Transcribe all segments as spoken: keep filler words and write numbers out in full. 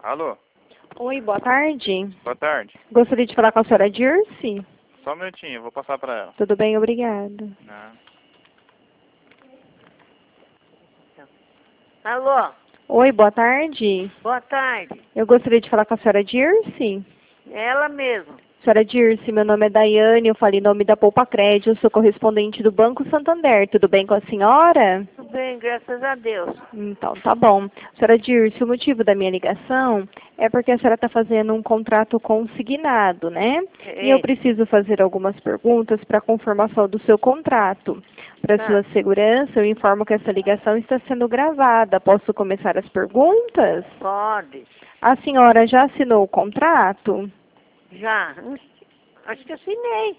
Alô? Oi, boa tarde. Boa tarde. Gostaria de falar com a senhora Dirce. Só um minutinho, eu vou passar para ela. Tudo bem, obrigada. Ah. Alô? Oi, boa tarde. Boa tarde. Eu gostaria de falar com a senhora Dirce. Ela mesmo. Senhora Dirce, meu nome é Daiane, eu falo em nome da Poupa Crédito, eu sou correspondente do Banco Santander. Tudo bem com a senhora? Tudo bem, graças a Deus. Então, tá bom. Senhora Dirce, o motivo da minha ligação é porque a senhora está fazendo um contrato consignado, né? E eu Ei. preciso fazer algumas perguntas para confirmação do seu contrato. Para Tá. sua segurança, eu informo que essa ligação está sendo gravada. Posso começar as perguntas? Pode. A senhora já assinou o contrato? Já. Hum, Acho que assinei.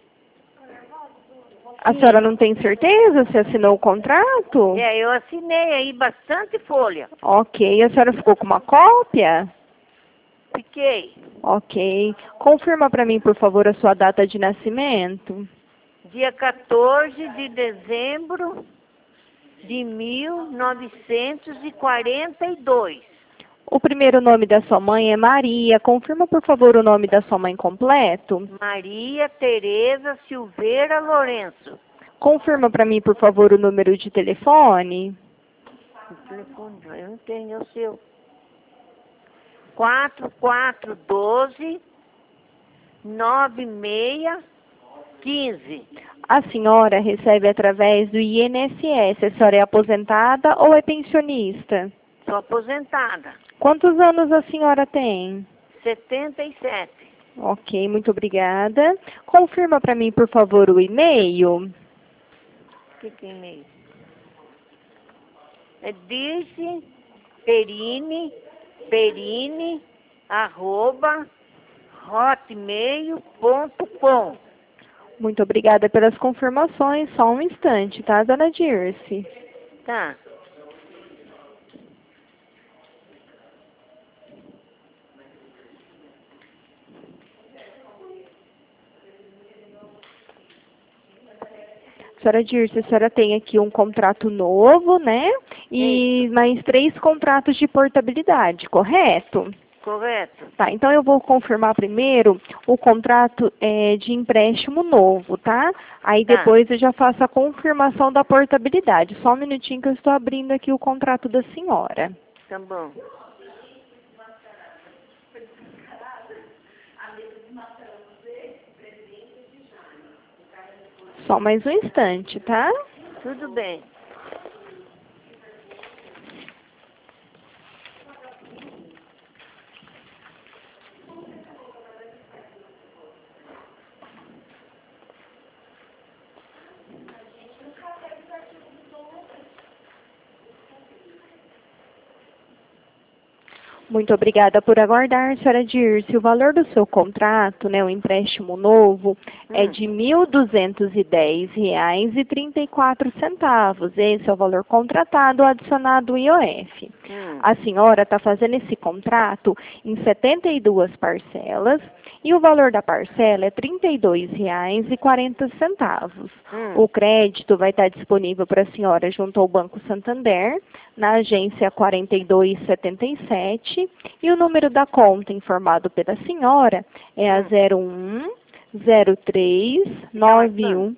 A senhora não tem certeza se assinou o contrato? É, eu assinei aí bastante folha. Ok. A senhora ficou com uma cópia? Fiquei. Ok. Confirma para mim, por favor, a sua data de nascimento. Dia quatorze de dezembro de mil novecentos e quarenta e dois. O primeiro nome da sua mãe é Maria. Confirma, por favor, o nome da sua mãe completo. Maria Tereza Silveira Lourenço. Confirma para mim, por favor, o número de telefone. O telefone, eu não tenho, é o seu. quatro quatro um dois, nove seis um cinco. A senhora recebe através do I N S S. A senhora é aposentada ou é pensionista? Sou aposentada. Quantos anos a senhora tem? setenta e sete. Ok, muito obrigada. Confirma para mim, por favor, o e-mail. O que que é e-mail? É Dirce Perini, Perini, arroba, hotmail ponto com. Muito obrigada pelas confirmações. Só um instante, tá, dona Dirce? Tá. Senhora Dirce, a senhora tem aqui um contrato novo, né? E mais três contratos de portabilidade, correto? Correto. Tá, então eu vou confirmar primeiro o contrato é, de empréstimo novo, tá? Aí Tá. depois eu já faço a confirmação da portabilidade. Só um minutinho que eu estou abrindo aqui o contrato da senhora. Tá bom. Só mais um instante, tá? Tudo bem. Muito obrigada por aguardar, senhora Dirce. O valor do seu contrato, né, o empréstimo novo, é Hum. de mil duzentos e dez reais e trinta e quatro centavos. Esse é o valor contratado adicionado o I O F. Hum. A senhora está fazendo esse contrato em setenta e duas parcelas e o valor da parcela é trinta e dois reais e quarenta centavos. Hum. O crédito vai estar disponível para a senhora junto ao Banco Santander, na agência quarenta e dois setenta e sete, e o número da conta informado pela senhora é a Hum. zero um zero três nove um.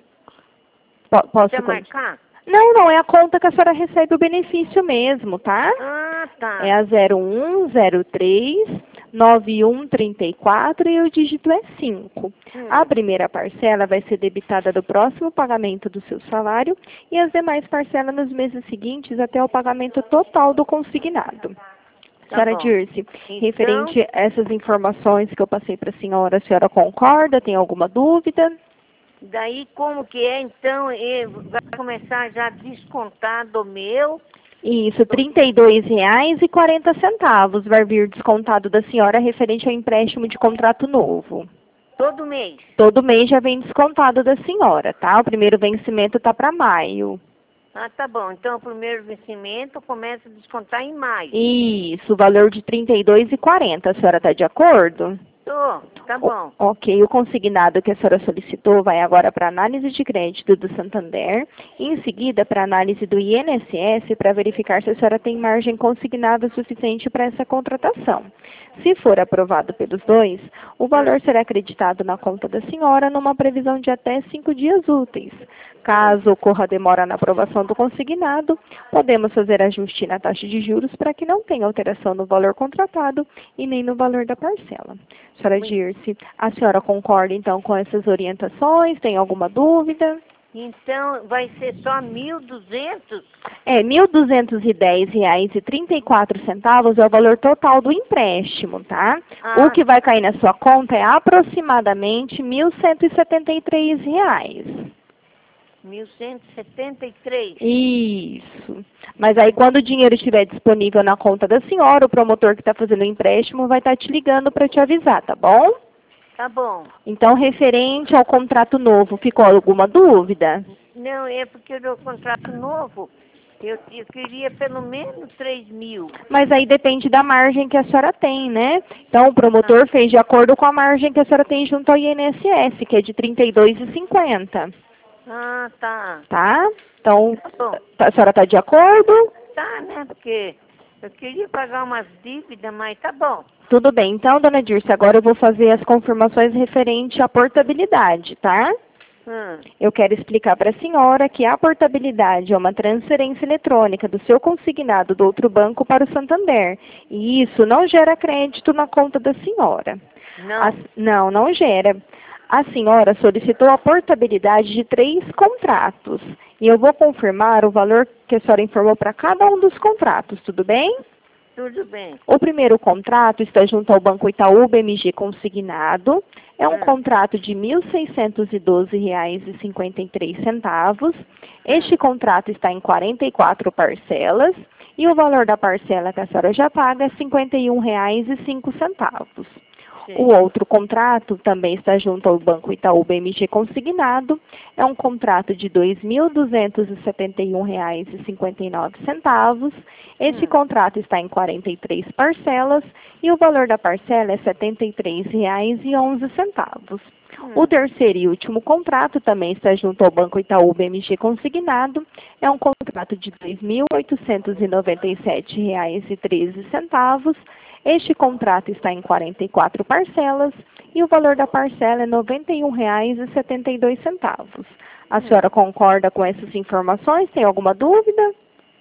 Po- Posso Quer con- marcar? Não, não, é a conta que a senhora recebe o benefício mesmo, tá? Ah, tá. É a zero um zero três nove um três quatro e o dígito é cinco. Hum. A primeira parcela vai ser debitada do próximo pagamento do seu salário e as demais parcelas nos meses seguintes até o pagamento total do consignado. Tá Senhora bom. Dirce, Então- referente a essas informações que eu passei para a senhora, a senhora concorda? Tem alguma dúvida? Daí como que é, então, eh, vai começar já a descontar do meu? Isso, trinta e dois reais e quarenta centavos vai vir descontado da senhora referente ao empréstimo de contrato novo. Todo mês. Todo mês já vem descontado da senhora, tá? O primeiro vencimento tá para maio. Ah, tá bom. Então, o primeiro vencimento começa a descontar em maio. Isso, o valor de trinta e dois reais e quarenta centavos. A senhora está de acordo? Tô, tá bom. O- ok, o consignado que a senhora solicitou vai agora para análise de crédito do Santander e em seguida para análise do I N S S para verificar se a senhora tem margem consignável suficiente para essa contratação. Se for aprovado pelos dois, o valor será acreditado na conta da senhora numa previsão de até cinco dias úteis. Caso ocorra demora na aprovação do consignado, podemos fazer ajuste na taxa de juros para que não tenha alteração no valor contratado e nem no valor da parcela. Senhora Dirce, a senhora concorda então com essas orientações? Tem alguma dúvida? Então, vai ser só mil e duzentos? É, mil duzentos e dez reais e trinta e quatro centavos é o valor total do empréstimo, tá? Ah. O que vai cair na sua conta é aproximadamente mil cento e setenta e três reais. mil cento e setenta e três? Isso. Mas aí, quando o dinheiro estiver disponível na conta da senhora, o promotor que está fazendo o empréstimo vai estar te ligando para te avisar, tá bom? Tá bom. Então, referente ao contrato novo, ficou alguma dúvida? Não, é porque o contrato novo, eu, eu queria pelo menos três mil. Mas aí depende da margem que a senhora tem, né? Então, o promotor ah. fez de acordo com a margem que a senhora tem junto ao I N S S, que é de trinta e dois reais e cinquenta centavos. Ah, tá. Tá? Então, tá a senhora está de acordo? Tá, né? Porque eu queria pagar umas dívidas, mas tá bom. Tudo bem. Então, dona Dirce, agora eu vou fazer as confirmações referente à portabilidade, tá? Hum. Eu quero explicar para a senhora que a portabilidade é uma transferência eletrônica do seu consignado do outro banco para o Santander. E isso não gera crédito na conta da senhora. Não. A, não, não gera. A senhora solicitou a portabilidade de três contratos. E eu vou confirmar o valor que a senhora informou para cada um dos contratos, tudo bem? Tudo bem. O primeiro contrato está junto ao Banco Itaú B M G consignado. É um hum. contrato de mil seiscentos e doze reais e cinquenta e três centavos. Este contrato está em quarenta e quatro parcelas. E o valor da parcela que a senhora já paga é cinquenta e um reais e cinco centavos. Sim. O outro contrato também está junto ao Banco Itaú B M G consignado. É um contrato de dois mil duzentos e setenta e um reais e cinquenta e nove centavos. Este hum. contrato está em quarenta e três parcelas e o valor da parcela é setenta e três reais e onze centavos. Hum. O terceiro e último contrato também está junto ao Banco Itaú B M G consignado. É um contrato de dois mil oitocentos e noventa e sete reais e treze centavos. Este contrato está em quarenta e quatro parcelas e o valor da parcela é noventa e um reais e setenta e dois centavos. A hum. senhora concorda com essas informações? Tem alguma dúvida?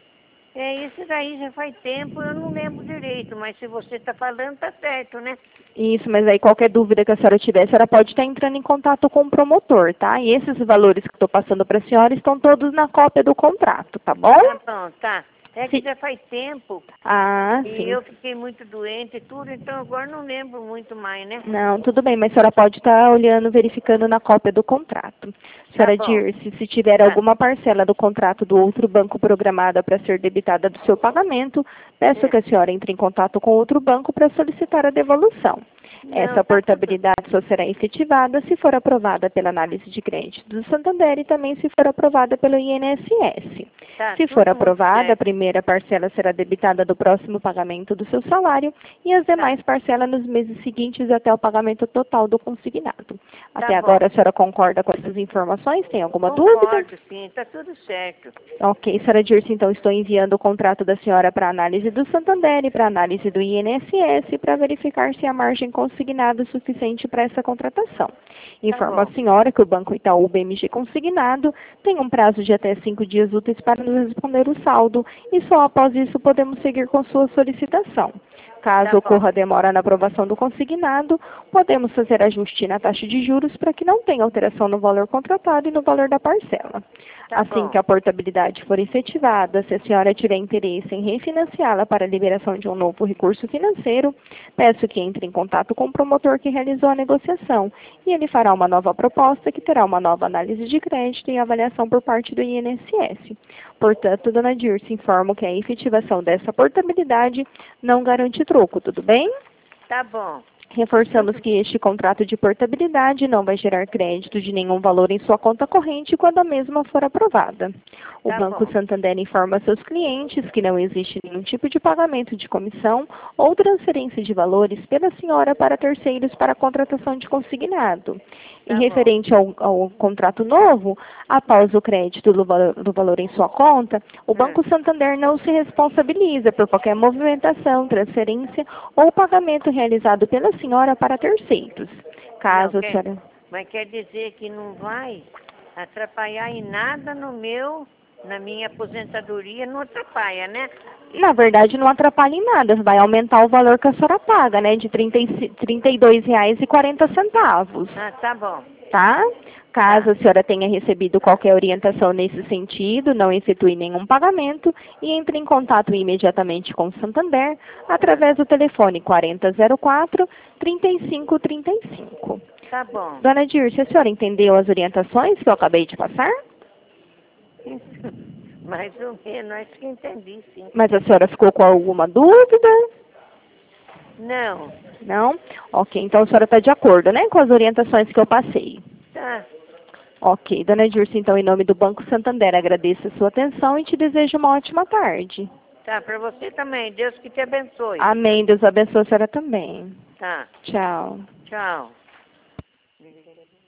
É, isso daí já faz tempo, eu não lembro direito, mas se você está falando, tá certo, né? Isso, mas aí qualquer dúvida que a senhora tiver, a senhora pode estar entrando em contato com o promotor, tá? E esses valores que eu estou passando para a senhora estão todos na cópia do contrato, tá bom? Tá bom, tá. É que Sim. já faz tempo. Ah, e sim. eu fiquei muito doente e tudo, então agora não lembro muito mais, né? Não, tudo bem, mas a senhora pode estar olhando, verificando na cópia do contrato. Senhora Tá bom. Dirce, se tiver Tá. alguma parcela do contrato do outro banco programada para ser debitada do seu pagamento, peço É. que a senhora entre em contato com outro banco para solicitar a devolução. Não, Essa tá portabilidade só será efetivada se for aprovada pela análise de crédito do Santander e também se for aprovada pelo I N S S. Tá, Se tudo for muito aprovada, a certo. primeira parcela será debitada do próximo pagamento do seu salário e as demais parcelas nos meses seguintes até o pagamento total do consignado. Até bom. agora, a senhora concorda com essas informações? Tem alguma dúvida? Concordo, sim, tá tudo certo. Ok, senhora Dirce, então estou enviando o contrato da senhora para análise do Santander e para análise do I N S S para verificar se a margem consignada é suficiente para essa contratação. Informo bom. a senhora que o Banco Itaú B M G consignado tem um prazo de até cinco dias úteis para nos responder o saldo e só após isso podemos seguir com sua solicitação. Caso Tá ocorra demora na aprovação do consignado, podemos fazer ajuste na taxa de juros para que não tenha alteração no valor contratado e no valor da parcela. Tá assim bom. que a portabilidade for efetivada, se a senhora tiver interesse em refinanciá-la para a liberação de um novo recurso financeiro, peço que entre em contato com o promotor que realizou a negociação e ele fará uma nova proposta que terá uma nova análise de crédito e avaliação por parte do I N S S. Portanto, dona Dirce, informo que a efetivação dessa portabilidade não garante troco, tudo bem? Tá bom. Reforçamos que este contrato de portabilidade não vai gerar crédito de nenhum valor em sua conta corrente quando a mesma for aprovada. O Tá Banco bom. Santander informa seus clientes que não existe nenhum tipo de pagamento de comissão ou transferência de valores pela senhora para terceiros para a contratação de consignado. Tá Em bom. referente ao, ao contrato novo, após o crédito do, valo- do valor em sua conta, o Banco Santander não se responsabiliza por qualquer movimentação, transferência ou pagamento realizado pela senhora para terceiros. Caso Não, a quer- senhora... Mas quer dizer que não vai atrapalhar em nada no meu, na minha aposentadoria, não atrapalha, né? Na verdade, não atrapalha em nada, vai aumentar o valor que a senhora paga, né, de trinta e ci- trinta e dois reais e quarenta centavos, Ah, tá bom. tá? Caso a senhora tenha recebido qualquer orientação nesse sentido, não efetue nenhum pagamento e entre em contato imediatamente com o Santander através do telefone quarenta zero quatro, trinta e cinco trinta e cinco. Tá bom. Dona Dirce, a senhora entendeu as orientações que eu acabei de passar? Mais ou menos, acho que entendi, sim. Mas a senhora ficou com alguma dúvida? Não, Não? Ok, então a senhora está de acordo, né, com as orientações que eu passei. tá. Ok, Dona Dirce, então, em nome do Banco Santander, agradeço a sua atenção e te desejo uma ótima tarde. Tá, pra você também. Deus que te abençoe. Amém, Deus abençoe a senhora também. Tá, Tchau. tchau.